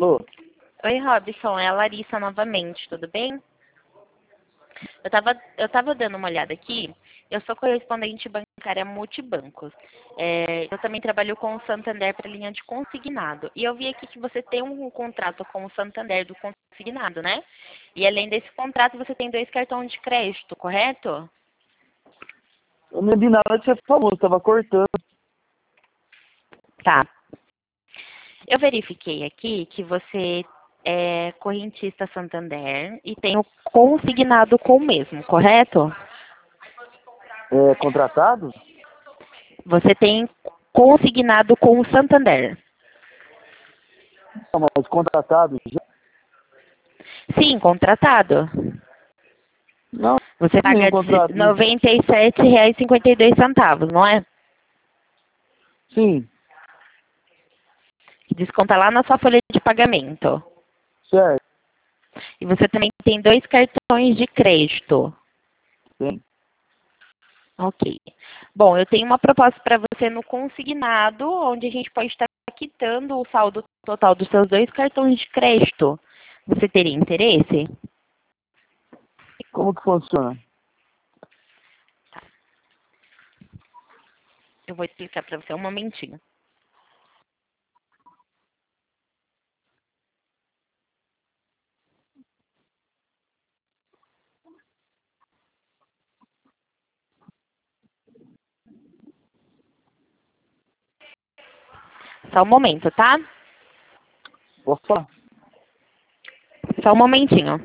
Alô? Oi, Robson, é a Larissa novamente, tudo bem? Eu tava dando uma olhada aqui, eu sou correspondente bancária multibancos. Eu também trabalho com o Santander para linha de consignado. E eu vi aqui que você tem um contrato com o Santander do consignado, né? E além desse contrato, você tem 2 cartões de crédito, correto? Eu não vi nada de ser famoso, tava cortando. Tá. Eu verifiquei aqui que você é correntista Santander e tem o consignado com o mesmo, correto? É contratado? Você tem consignado com o Santander. Não, mas contratado já? Sim, contratado. Não, Você nenhum paga contrato. R$ 97,52, não é? Sim, Desconta lá na sua folha de pagamento. certo. E você também tem 2 cartões de crédito. Sim. Ok. Bom, eu tenho uma proposta para você no consignado, onde a gente pode estar quitando o saldo total dos seus 2 cartões de crédito. Você teria interesse? Como que funciona? Eu vou explicar para você um momentinho. Só um momento, tá? Posso falar? Só um momentinho.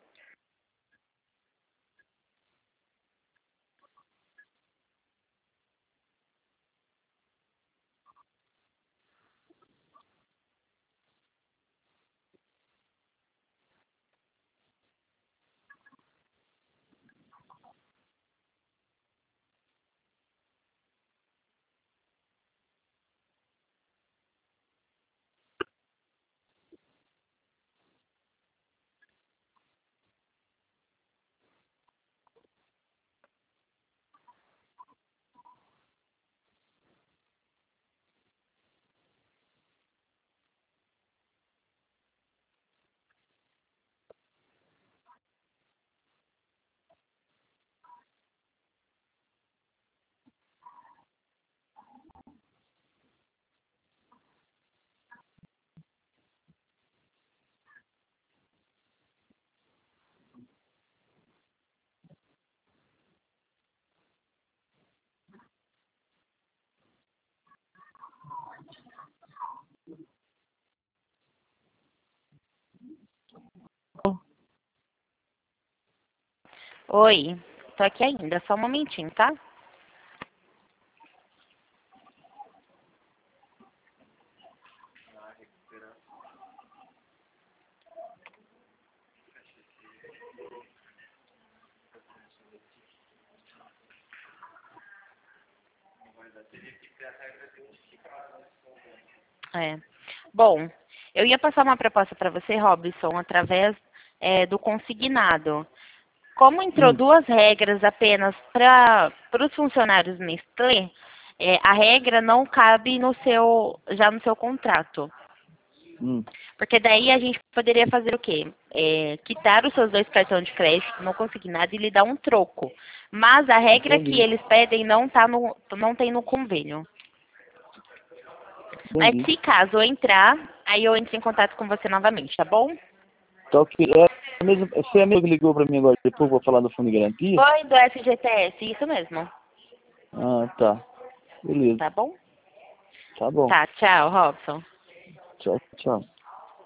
Oi, tô aqui ainda, só um momentinho, tá? É. Bom, eu ia passar uma proposta para você, Robson, através do consignado. Como entrou Hum, 2 regras apenas para os funcionários Nestlé, a regra não cabe já no seu contrato. hum. Porque daí a gente poderia fazer o quê? Quitar os seus 2 cartões de crédito, não consignado, e lhe dar um troco. Mas a regra que Entendi, eles pedem não tem no convênio. Mas entendi. se caso entrar, aí eu entro em contato com você novamente, tá bom? Tá ok. Você é mesmo que ligou pra mim agora, depois vou falar do fundo de garantia? Foi do FGTS, isso mesmo. Ah, tá. Beleza. Tá bom? Tá bom. Tá, tchau, Robson. Tchau, tchau.